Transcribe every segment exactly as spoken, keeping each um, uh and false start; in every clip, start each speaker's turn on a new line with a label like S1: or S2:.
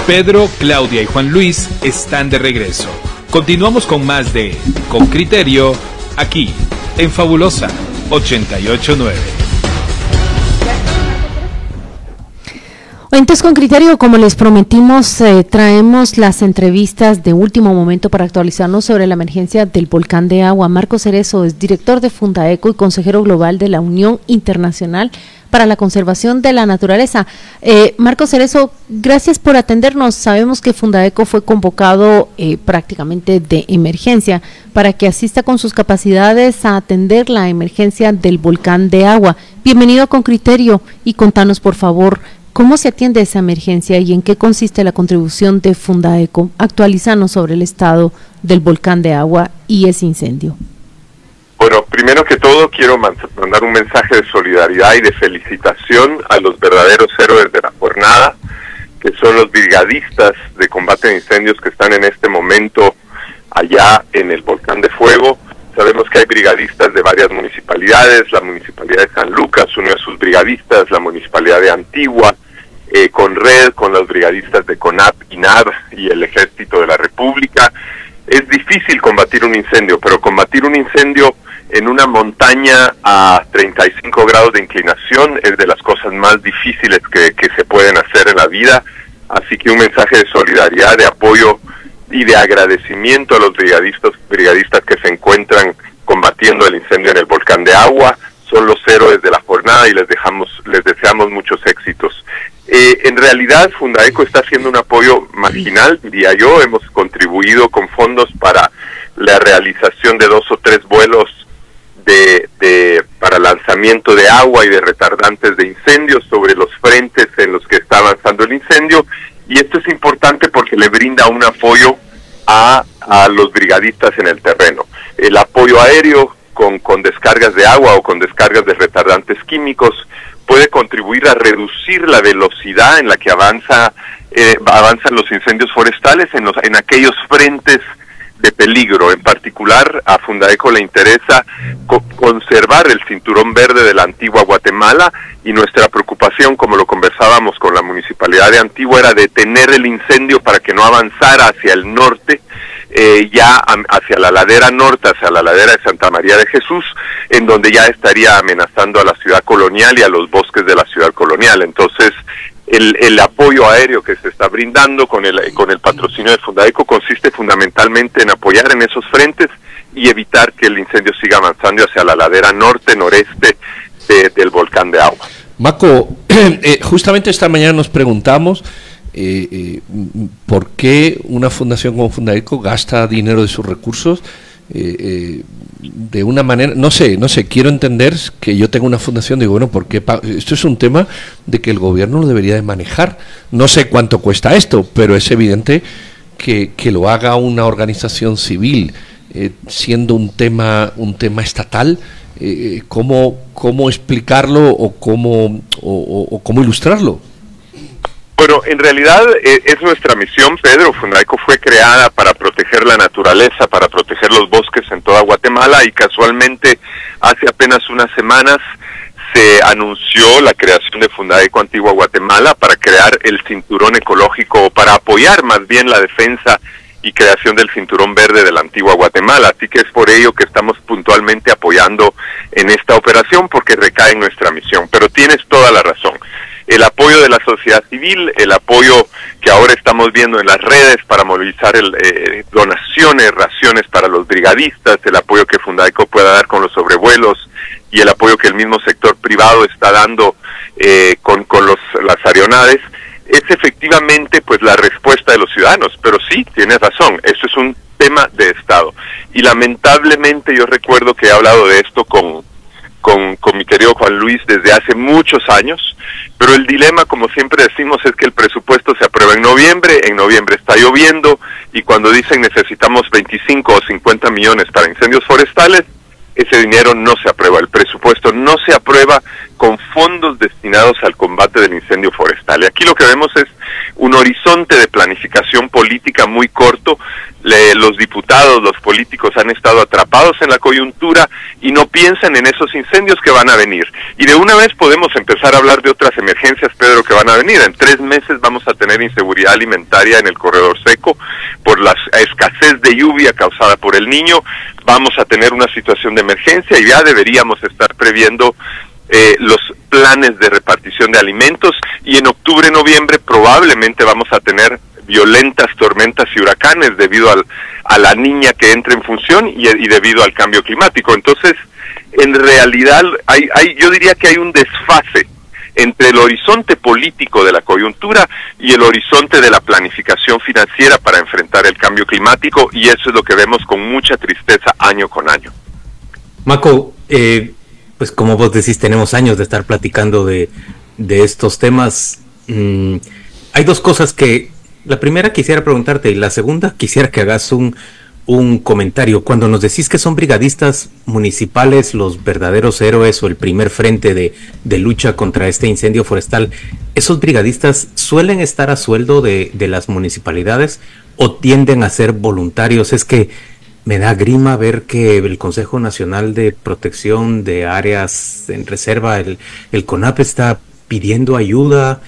S1: Pedro, Claudia y Juan Luis están de regreso. Continuamos con más de Con Criterio, aquí, en Fabulosa ochenta y ocho punto nueve.
S2: Entonces, Con Criterio, como les prometimos, eh, traemos las entrevistas de último momento para actualizarnos sobre la emergencia del volcán de agua. Marco Cerezo es director de Fundaeco y consejero global de la Unión Internacional para la Conservación de la Naturaleza. Eh, Marco Cerezo, gracias por atendernos. Sabemos que Fundaeco fue convocado eh, prácticamente de emergencia para que asista con sus capacidades a atender la emergencia del volcán de agua. Bienvenido a Con Criterio y contanos, por favor, ¿cómo se atiende esa emergencia y en qué consiste la contribución de Fundaeco? Actualizanos sobre el estado del volcán de agua y ese incendio.
S3: Bueno, primero que todo quiero mandar un mensaje de solidaridad y de felicitación a los verdaderos héroes de la jornada, que son los brigadistas de combate de incendios que están en este momento allá en el Volcán de Fuego. Sabemos que hay brigadistas de varias municipalidades, la municipalidad de San Lucas unió a sus brigadistas, la municipalidad de Antigua, eh, con red, con los brigadistas de CONAP, INAB y el Ejército de la República. Es difícil combatir un incendio, pero combatir un incendio en una montaña a treinta y cinco grados de inclinación es de las cosas más difíciles que, que se pueden hacer en la vida. Así que un mensaje de solidaridad, de apoyo y de agradecimiento a los brigadistas, brigadistas que se encuentran combatiendo el incendio en el volcán de agua. Son los héroes de la jornada y les dejamos, les deseamos muchos éxitos. Eh, en realidad, Fundaeco está haciendo un apoyo marginal, diría yo. Hemos contribuido con fondos para la realización de dos o tres vuelos de, de para lanzamiento de agua y de retardantes de incendios sobre los frentes en los que está avanzando el incendio. Y esto es importante porque le brinda un apoyo a, a los brigadistas en el terreno. El apoyo aéreo con, con descargas de agua o con descargas de retardantes químicos puede contribuir a reducir la velocidad en la que avanza eh, avanzan los incendios forestales en, los, en aquellos frentes de peligro. En particular, a Fundaeco le interesa co- conservar el cinturón verde de la antigua Guatemala, y nuestra preocupación, como lo conversábamos con la Municipalidad de Antigua, era detener el incendio para que no avanzara hacia el norte, eh, ya a, hacia la ladera norte, hacia la ladera de Santa María de Jesús, en donde ya estaría amenazando a la ciudad colonial y a los bosques de la ciudad colonial. Entonces, El, el apoyo aéreo que se está brindando con el con el patrocinio de Fundaeco consiste fundamentalmente en apoyar en esos frentes y evitar que el incendio siga avanzando hacia la ladera norte, noreste de, del volcán de agua.
S4: Maco, eh, justamente esta mañana nos preguntamos eh, eh, por qué una fundación como Fundaeco gasta dinero de sus recursos eh, eh, de una manera, no sé, no sé, quiero entender que yo tengo una fundación, digo, bueno, ¿por qué? Esto es un tema de que el gobierno lo debería de manejar. No sé cuánto cuesta esto, pero es evidente que, que lo haga una organización civil, eh, siendo un tema, un tema estatal. Eh, ¿cómo, cómo explicarlo o cómo, o, o cómo ilustrarlo?
S3: Bueno, en realidad eh, es nuestra misión, Pedro. Fundaeco fue creada para proteger la naturaleza, para proteger los bosques en toda Guatemala, y casualmente hace apenas unas semanas se anunció la creación de Fundaeco Antigua Guatemala para crear el cinturón ecológico, para apoyar más bien la defensa y creación del cinturón verde de la antigua Guatemala. Así que es por ello que estamos puntualmente apoyando en esta operación, porque recae en nuestra misión. Pero tienes toda la razón. El apoyo de la sociedad civil, el apoyo que ahora estamos viendo en las redes para movilizar el, eh, donaciones, raciones para los brigadistas, el apoyo que Fundaeco pueda dar con los sobrevuelos y el apoyo que el mismo sector privado está dando eh, con, con los, las aeronaves, es efectivamente pues la respuesta de los ciudadanos. Pero sí, tienes razón, eso es un tema de Estado. Y lamentablemente yo recuerdo que he hablado de esto con, con, con mi querido Juan Luis desde hace muchos años, pero el dilema, como siempre decimos, es que el presupuesto se aprueba en noviembre, en noviembre está lloviendo, y cuando dicen necesitamos veinticinco o cincuenta millones para incendios forestales, ese dinero no se aprueba, el presupuesto no se aprueba con fondos destinados al combate del incendio forestal. Y aquí lo que vemos es un horizonte de planificación política muy corto, Le, los diputados, los políticos han estado atrapados en la coyuntura y no piensan en esos incendios que van a venir. Y de una vez podemos empezar a hablar de otras emergencias, Pedro, que van a venir. En tres meses vamos a tener inseguridad alimentaria en el corredor seco por la escasez de lluvia causada por el Niño. Vamos a tener una situación de emergencia y ya deberíamos estar previendo eh, los planes de repartición de alimentos, y en octubre, noviembre probablemente vamos a tener violentas tormentas y huracanes debido al, a la niña que entra en función y, y debido al cambio climático. Entonces, en realidad, hay, hay, yo diría que hay un desfase entre el horizonte político de la coyuntura y el horizonte de la planificación financiera para enfrentar el cambio climático, y eso es lo que vemos con mucha tristeza año con año.
S5: Maco, eh, pues como vos decís, tenemos años de estar platicando de, de estos temas. Mm, hay dos cosas que... La primera quisiera preguntarte, y la segunda quisiera que hagas un, un comentario. Cuando nos decís que son brigadistas municipales los verdaderos héroes o el primer frente de, de lucha contra este incendio forestal, ¿esos brigadistas suelen estar a sueldo de, de las municipalidades o tienden a ser voluntarios? Es que me da grima ver que el Consejo Nacional de Protección de Áreas en Reserva, el, el CONAP, está pidiendo ayuda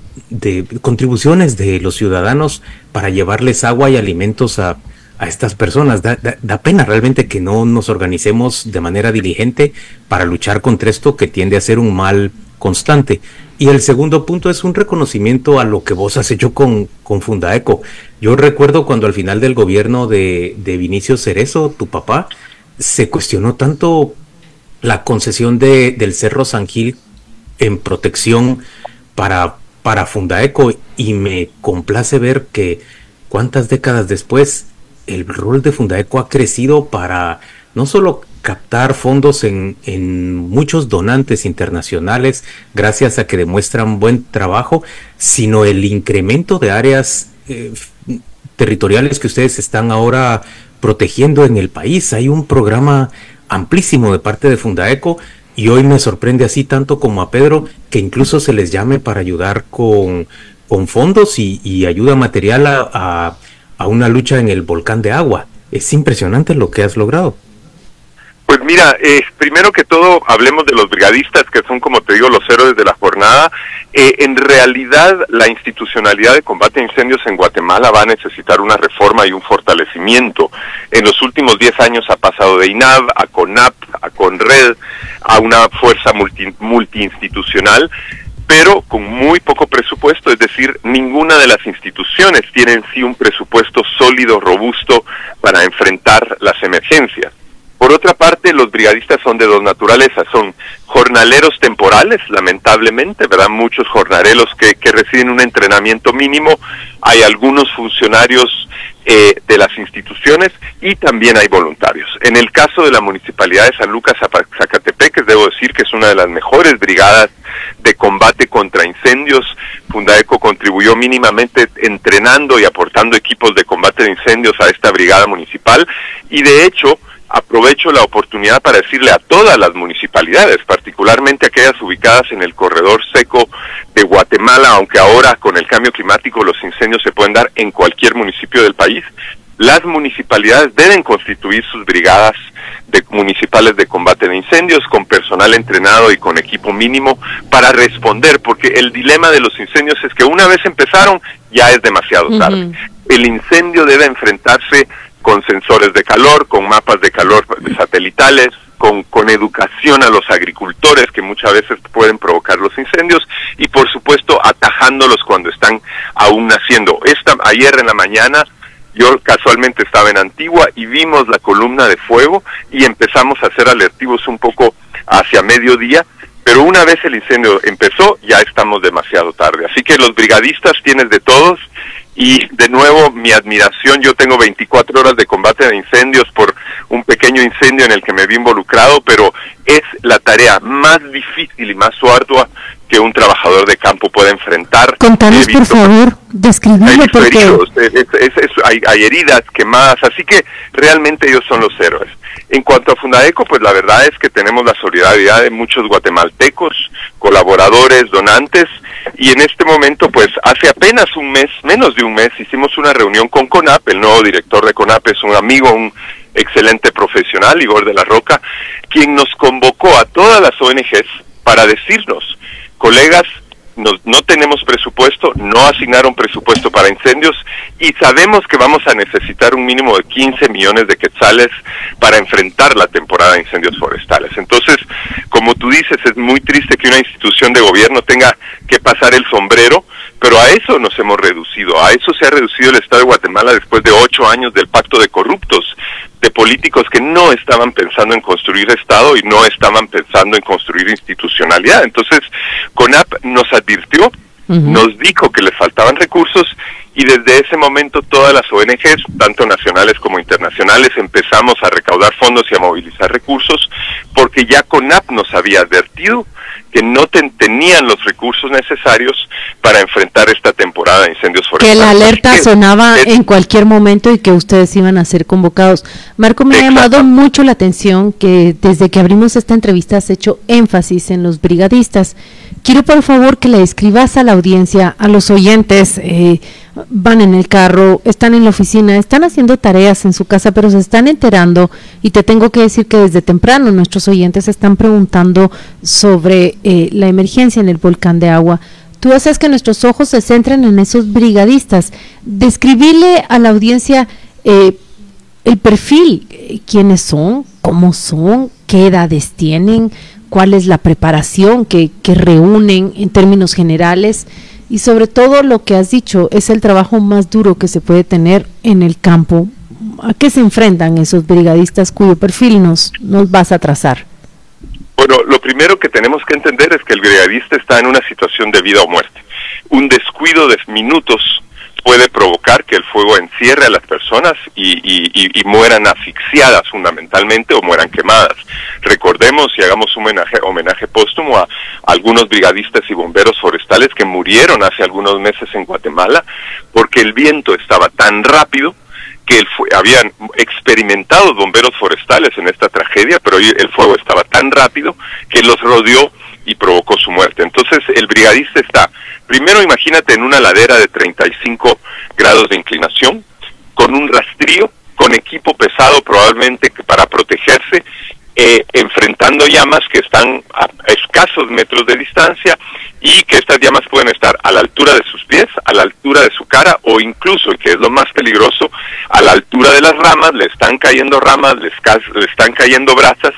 S5: de contribuciones de los ciudadanos para llevarles agua y alimentos a, a estas personas. Da, da, da pena realmente que no nos organicemos de manera diligente para luchar contra esto que tiende a ser un mal constante. Y el segundo punto es un reconocimiento a lo que vos has hecho con, con Fundaeco. Yo recuerdo cuando al final del gobierno de, de Vinicio Cerezo, tu papá, se cuestionó tanto la concesión de, del Cerro San Gil en protección para para Fundaeco, y me complace ver que cuántas décadas después el rol de Fundaeco ha crecido para no solo captar fondos en, en muchos donantes internacionales gracias a que demuestran buen trabajo, sino el incremento de áreas eh, territoriales que ustedes están ahora protegiendo en el país. Hay un programa amplísimo de parte de Fundaeco. Y hoy me sorprende así tanto como a Pedro que incluso se les llame para ayudar con, con fondos y, y ayuda material a, a, a una lucha en el volcán de agua. Es impresionante lo que has logrado.
S3: Pues mira, eh, primero que todo hablemos de los brigadistas, que son, como te digo, los héroes de la jornada. Eh, en realidad, la institucionalidad de combate a incendios en Guatemala va a necesitar una reforma y un fortalecimiento. En los últimos diez años ha pasado de INAV a CONAP, a CONRED, a una fuerza multi, multiinstitucional, pero con muy poco presupuesto. Es decir, ninguna de las instituciones tiene en sí un presupuesto sólido, robusto, para enfrentar las emergencias. Por otra parte, los brigadistas son de dos naturalezas, son jornaleros temporales, lamentablemente, ¿verdad? Muchos jornaleros que, que reciben un entrenamiento mínimo, hay algunos funcionarios eh, de las instituciones y también hay voluntarios. En el caso de la Municipalidad de San Lucas, Zacatepec, debo decir que es una de las mejores brigadas de combate contra incendios. Fundaeco contribuyó mínimamente entrenando y aportando equipos de combate de incendios a esta brigada municipal, y de hecho, aprovecho la oportunidad para decirle a todas las municipalidades, particularmente aquellas ubicadas en el corredor seco de Guatemala, aunque ahora con el cambio climático los incendios se pueden dar en cualquier municipio del país, las municipalidades deben constituir sus brigadas de municipales de combate de incendios con personal entrenado y con equipo mínimo para responder, porque el dilema de los incendios es que una vez empezaron ya es demasiado tarde. Uh-huh. El incendio debe enfrentarse con sensores de calor, con mapas de calor satelitales, con, con educación a los agricultores que muchas veces pueden provocar los incendios, y por supuesto atajándolos cuando están aún naciendo. Esta, ayer en la mañana yo casualmente estaba en Antigua y vimos la columna de fuego y empezamos a hacer alertivos un poco hacia mediodía, pero una vez el incendio empezó ya estamos demasiado tarde. Así que los brigadistas tienen de todos. Y de nuevo, mi admiración, yo tengo veinticuatro horas de combate de incendios por un pequeño incendio en el que me vi involucrado, pero es la tarea más difícil y más ardua que un trabajador de campo puede enfrentar.
S2: Contanos, visto, por favor, describirlo, porque...
S3: Heridos, es, es, es, hay, hay heridas, quemadas, así que realmente ellos son los héroes. En cuanto a Fundaeco, pues la verdad es que tenemos la solidaridad de muchos guatemaltecos, colaboradores, donantes, y en este momento, pues hace apenas un mes, menos de un mes, hicimos una reunión con CONAP. El nuevo director de CONAP es un amigo, un excelente profesional, Igor de la Roca, quien nos convocó a todas las O N Ges para decirnos, colegas, no, no tenemos presupuesto, no asignaron presupuesto para incendios y sabemos que vamos a necesitar un mínimo de quince millones de quetzales para enfrentar la temporada de incendios forestales. Entonces, como tú dices, es muy triste que una institución de gobierno tenga que pasar el sombrero, pero a eso nos hemos reducido, a eso se ha reducido el Estado de Guatemala después de ocho años del pacto de corruptos, de políticos que no estaban pensando en construir Estado y no estaban pensando en construir institucionalidad. Entonces, CONAP nos advirtió, uh-huh. nos dijo que les faltaban recursos y desde ese momento todas las O N Ges, tanto nacionales como internacionales, empezamos a recaudar fondos y a movilizar recursos porque ya CONAP nos había advertido que no ten, tenían los recursos necesarios para enfrentar esta temporada de incendios forestales.
S2: Que la alerta que, sonaba es, en cualquier momento y que ustedes iban a ser convocados. Marco, me exacto. ha llamado mucho la atención que desde que abrimos esta entrevista has hecho énfasis en los brigadistas. Quiero por favor que le escribas a la audiencia, a los oyentes, eh, van en el carro, están en la oficina, están haciendo tareas en su casa, pero se están enterando, y te tengo que decir que desde temprano nuestros oyentes están preguntando sobre eh, la emergencia en el volcán de Agua. Tú haces que nuestros ojos se centren en esos brigadistas. Describirle a la audiencia eh, el perfil, eh, quiénes son, cómo son, qué edades tienen, cuál es la preparación que, que reúnen en términos generales, y sobre todo lo que has dicho, es el trabajo más duro que se puede tener en el campo. ¿A qué se enfrentan esos brigadistas cuyo perfil nos, nos vas a trazar?
S3: Bueno, lo primero que tenemos que entender es que el brigadista está en una situación de vida o muerte. Un descuido de minutos puede provocar que el fuego encierre a las personas y, y, y, y mueran asfixiadas fundamentalmente o mueran quemadas. Recordemos y hagamos un homenaje, homenaje póstumo a, a algunos brigadistas y bomberos forestales que murieron hace algunos meses en Guatemala porque el viento estaba tan rápido que el fu- habían experimentado bomberos forestales en esta tragedia, pero el fuego estaba tan rápido que los rodeó y provocó su muerte. Entonces el brigadista está, primero imagínate en una ladera de treinta y cinco grados de inclinación, con un rastrillo, con equipo pesado probablemente para protegerse, eh, enfrentando llamas que están a escasos metros de distancia y que estas llamas pueden estar a la altura de sus pies, a la altura de su cara o incluso, y que es lo más peligroso, a la altura de las ramas, le están cayendo ramas, le, esca- le están cayendo brasas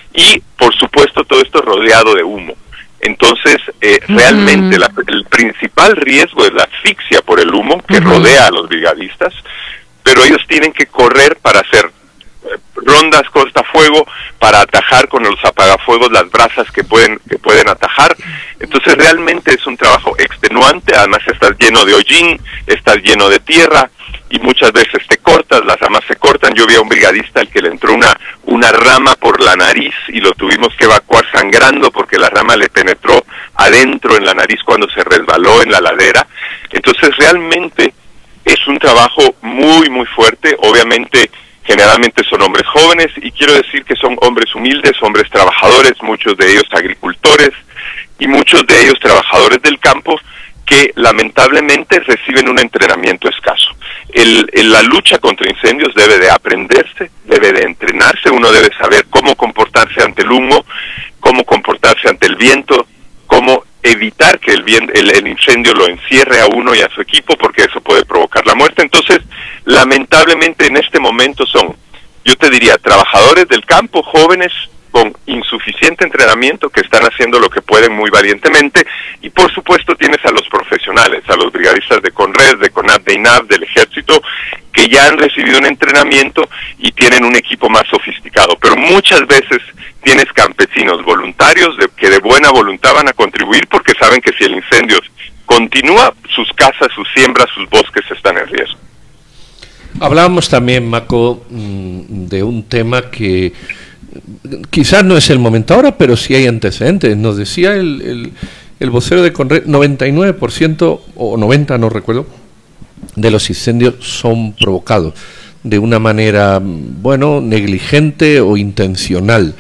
S3: y por supuesto todo esto rodeado de humo. Entonces, eh, uh-huh. realmente la, el principal riesgo es la asfixia por el humo que uh-huh. rodea a los brigadistas, pero ellos tienen que correr para hacer eh, rondas cortafuego, para atajar con los apagafuegos las brasas que pueden que pueden atajar. Entonces realmente es un trabajo extenuante, además estás lleno de hollín, estás lleno de tierra, y muchas veces te cortas, las ramas se cortan. Yo vi a un brigadista al que le entró una una rama por la nariz y lo tuvimos que evacuar sangrando porque la rama le penetró adentro en la nariz cuando se resbaló en la ladera. Entonces realmente es un trabajo muy muy fuerte. Obviamente generalmente son hombres jóvenes y quiero decir que son hombres humildes, hombres trabajadores, muchos de ellos agricultores y muchos de ellos trabajadores del campo que lamentablemente reciben un entrenamiento escaso. El, el, la lucha contra incendios debe de aprenderse, debe de entrenarse, uno debe saber cómo comportarse ante el humo, cómo comportarse ante el viento, cómo evitar que el, bien, el, el incendio lo encierre a uno y a su equipo, porque eso puede provocar la muerte. Entonces, lamentablemente en este momento son, yo te diría, trabajadores del campo, jóvenes, con insuficiente entrenamiento, que están haciendo lo que pueden muy valientemente, y por supuesto tienes a los profesionales, a los brigadistas de CONRES, de CONAP, de INAV, del Ejército, que ya han recibido un entrenamiento y tienen un equipo más sofisticado, pero muchas veces tienes campesinos voluntarios de, que de buena voluntad van a contribuir porque saben que si el incendio continúa, sus casas, sus siembras, sus bosques están en riesgo.
S4: Hablábamos también, Maco, de un tema que quizás no es el momento ahora, pero sí hay antecedentes. Nos decía el, el, el vocero de CONRES, noventa y nueve por ciento o noventa, no recuerdo, de los incendios son provocados. de una manera, bueno, negligente o intencional.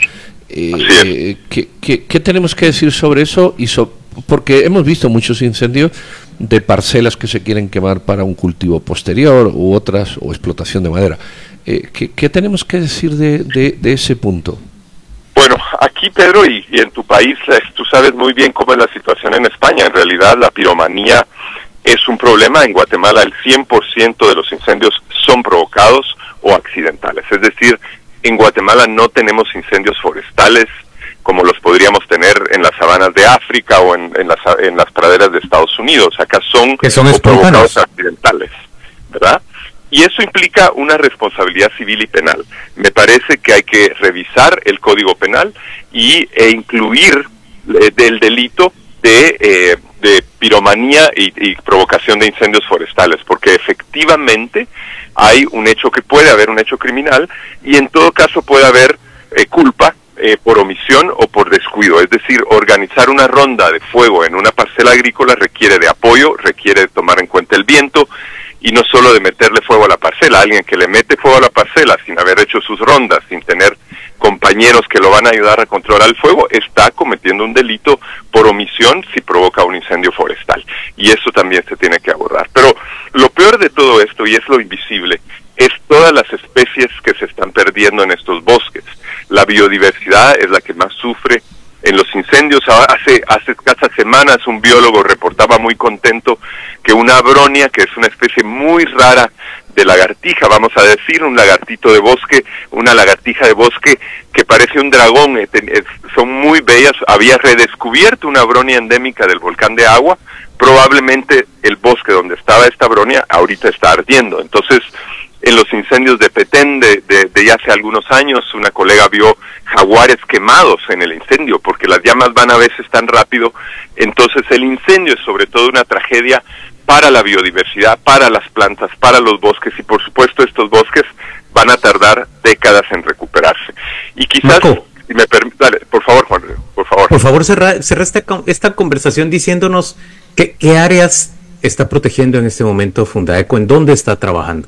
S4: Eh, ¿qué, qué, ¿Qué tenemos que decir sobre eso? Y so, porque hemos visto muchos incendios de parcelas que se quieren quemar para un cultivo posterior u otras, o explotación de madera. Eh, ¿qué, ¿Qué tenemos que decir de, de, de ese punto?
S3: Bueno, aquí, Pedro, y, y en tu país, eh, tú sabes muy bien cómo es la situación en España. En realidad, la piromanía es un problema. En Guatemala, el cien por ciento de los incendios son provocados o accidentales. Es decir, en Guatemala no tenemos incendios forestales como los podríamos tener en las sabanas de África o en, en, las, en las praderas de Estados Unidos. Acá son,
S5: que son
S3: provocados accidentales, ¿verdad? Y eso implica una responsabilidad civil y penal. Me parece que hay que revisar el Código Penal y, e incluir eh, del delito de, eh, de piromanía y, y provocación de incendios forestales, porque efectivamente hay un hecho que puede haber un hecho criminal y en todo caso puede haber eh, culpa eh, por omisión o por descuido. Es decir, organizar una ronda de fuego en una parcela agrícola requiere de apoyo, requiere de tomar en cuenta el viento, y no solo de meterle fuego a la parcela. Alguien que le mete fuego a la parcela sin haber hecho sus rondas, sin tener compañeros que lo van a ayudar a controlar el fuego, está cometiendo un delito por omisión si provoca un incendio forestal. Y eso también se tiene que abordar. Pero lo peor de todo esto, y es lo invisible, es todas las especies que se están perdiendo en estos bosques. La biodiversidad es la que más sufre en los incendios. Hace, hace escasas semanas un biólogo reportaba muy contento que una abronia, que es una especie muy rara de lagartija, vamos a decir, un lagartito de bosque, una lagartija de bosque que parece un dragón, eh, eh, son muy bellas, había redescubierto una abronia endémica del volcán de Agua. Probablemente el bosque donde estaba esta abronia ahorita está ardiendo. Entonces, en los incendios de Petén de, de, de ya hace algunos años, una colega vio jaguares quemados en el incendio, porque las llamas van a veces tan rápido. Entonces el incendio es sobre todo una tragedia para la biodiversidad, para las plantas, para los bosques, y por supuesto estos bosques van a tardar décadas en recuperarse. Y quizás,
S5: Marco,
S3: si me permite, dale, por favor, Juan, por favor.
S5: Por favor, cerra, cerra esta, esta conversación diciéndonos qué, qué áreas está protegiendo en este momento Fundaeco, en dónde está trabajando.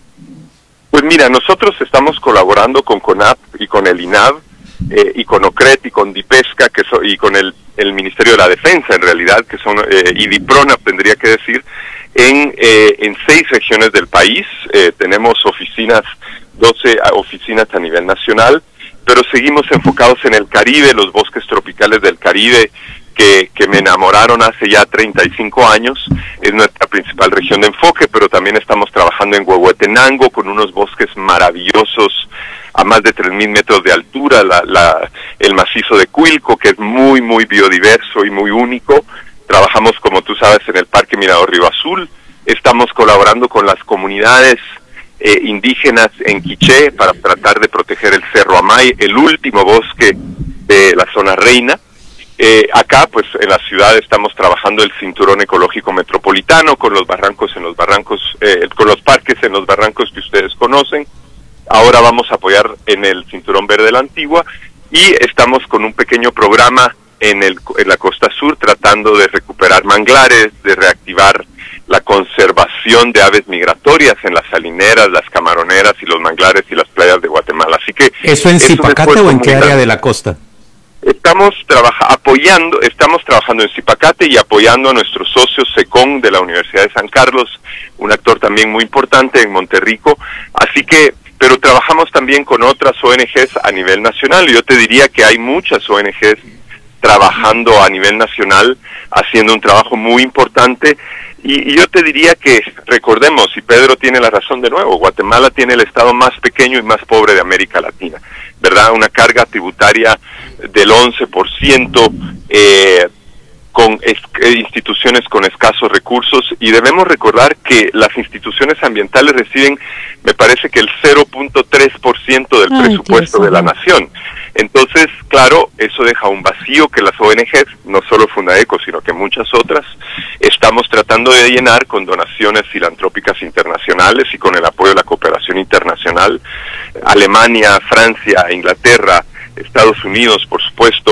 S3: Pues mira, nosotros estamos colaborando con CONAP y con el INAV, eh, y con OCRET y con DIPESCA, que so, y con el, el Ministerio de la Defensa, en realidad, que son, eh, y DIPRONAP tendría que decir, en, eh, en seis regiones del país. Eh, tenemos oficinas, doce oficinas a nivel nacional, pero seguimos enfocados en el Caribe, los bosques tropicales del Caribe, que, que me enamoraron hace ya treinta y cinco años, es nuestra principal región de enfoque, pero también estamos trabajando en Huehuetenango con unos bosques maravillosos a más de tres mil metros de altura, la, la, el macizo de Cuilco, que es muy, muy biodiverso y muy único. Trabajamos, como tú sabes, en el Parque Mirador Río Azul, estamos colaborando con las comunidades eh, indígenas en Quiché para tratar de proteger el Cerro Amay, el último bosque de la zona reina. Eh, acá, pues, en la ciudad estamos trabajando el cinturón ecológico metropolitano con los barrancos en los barrancos, eh, con los parques en los barrancos que ustedes conocen. Ahora vamos a apoyar en el cinturón verde de la Antigua y estamos con un pequeño programa en, el, en la costa sur tratando de recuperar manglares, de reactivar la conservación de aves migratorias en las salineras, las camaroneras y los manglares y las playas de Guatemala. Así que
S5: ¿eso en Zipacate o en qué área de la costa?
S3: Estamos trabaja, apoyando, estamos trabajando en Zipacate y apoyando a nuestros socios SECON de la Universidad de San Carlos, un actor también muy importante en Monterrico. Así que, pero trabajamos también con otras O N Ges a nivel nacional. Yo te diría que hay muchas O N Ges trabajando a nivel nacional, haciendo un trabajo muy importante. Y, y yo te diría que, recordemos, y Pedro tiene la razón de nuevo, Guatemala tiene el estado más pequeño y más pobre de América Latina, ¿verdad? Una carga tributaria del once por ciento, eh, con es, instituciones con escasos recursos, y debemos recordar que las instituciones ambientales reciben, me parece que el cero punto tres por ciento del Ay, presupuesto Dios, de la nación. Entonces, claro, eso deja un vacío que las O N Ges, no solo Fundaeco, sino que muchas otras, estamos tratando de llenar con donaciones filantrópicas internacionales y con el apoyo de la cooperación internacional. Alemania, Francia, Inglaterra, Estados Unidos, por supuesto,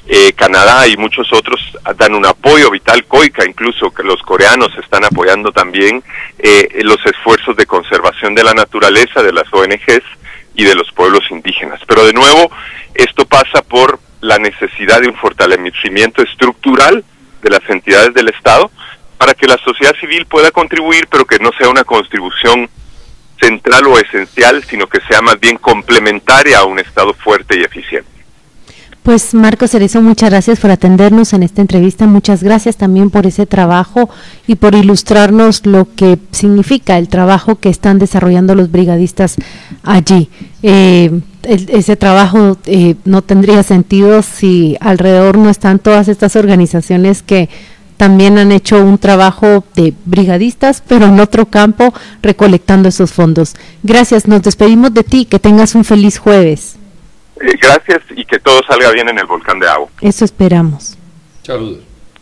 S3: eh, Canadá y muchos otros dan un apoyo vital, COICA incluso, que los coreanos están apoyando también eh, los esfuerzos de conservación de la naturaleza de las O N Ges y de los pueblos indígenas. Pero de nuevo, esto pasa por la necesidad de un fortalecimiento estructural de las entidades del Estado para que la sociedad civil pueda contribuir, pero que no sea una contribución central o esencial, sino que sea más bien complementaria a un Estado fuerte y eficiente.
S2: Pues Marcos Cerezo, muchas gracias por atendernos en esta entrevista, muchas gracias también por ese trabajo y por ilustrarnos lo que significa el trabajo que están desarrollando los brigadistas allí. Eh, el, ese trabajo eh, no tendría sentido si alrededor no están todas estas organizaciones que también han hecho un trabajo de brigadistas, pero en otro campo, recolectando esos fondos. Gracias, nos despedimos de ti, que tengas un feliz jueves.
S3: Eh, gracias y que todo salga bien en el volcán de Agua.
S2: Eso esperamos.
S4: Saludos.